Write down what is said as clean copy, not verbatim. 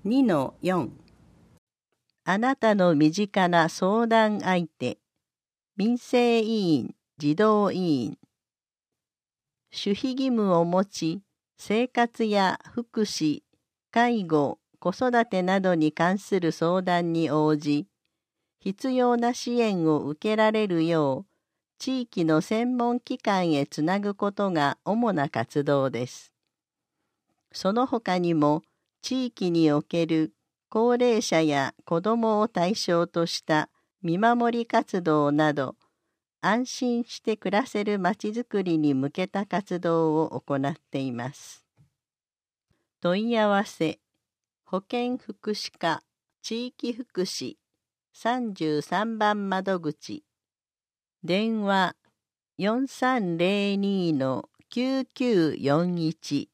2-4。 あなたの身近な相談相手、民生委員、児童委員。守秘義務を持ち、生活や福祉、介護、子育てなどに関する相談に応じ、必要な支援を受けられるよう、地域の専門機関へつなぐことが主な活動です。その他にも、地域における高齢者や子どもを対象とした見守り活動など、安心して暮らせるまちづくりに向けた活動を行っています。問い合わせ、保健福祉課地域福祉33番窓口、電話 4302-9941